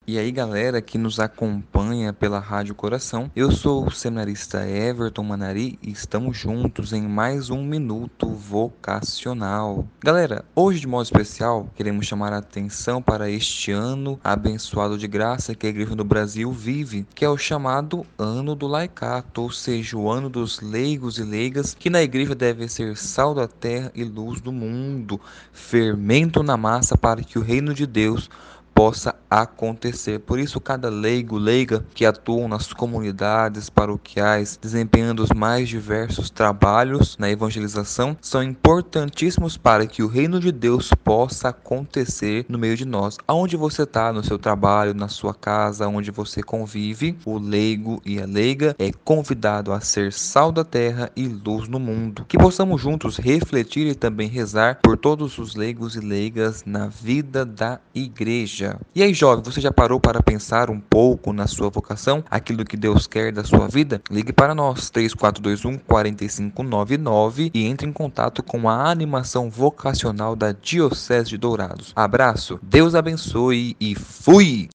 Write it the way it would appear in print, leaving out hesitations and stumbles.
E aí, galera que nos acompanha pela Rádio Coração, eu sou o seminarista Everton Manari e estamos juntos em mais um Minuto Vocacional. Galera, hoje de modo especial, queremos chamar a atenção para este ano abençoado de graça que a Igreja do Brasil vive, que é o chamado Ano do Laicato, ou seja, o ano dos leigos e leigas, que na Igreja deve ser sal da terra e luz do mundo, fermento na massa para que o reino de Deus possa acontecer. Por isso, cada leigo, leiga que atuam nas comunidades paroquiais, desempenhando os mais diversos trabalhos na evangelização, são importantíssimos para que o reino de Deus possa acontecer no meio de nós. Aonde você está, no seu trabalho, na sua casa, onde você convive, o leigo e a leiga é convidado a ser sal da terra e luz no mundo. Que possamos juntos refletir e também rezar por todos os leigos e leigas na vida da igreja. E aí, jovem, você já parou para pensar um pouco na sua vocação, aquilo que Deus quer da sua vida? Ligue para nós, 3421 4599 e entre em contato com a animação vocacional da Diocese de Dourados. Abraço, Deus abençoe e fui!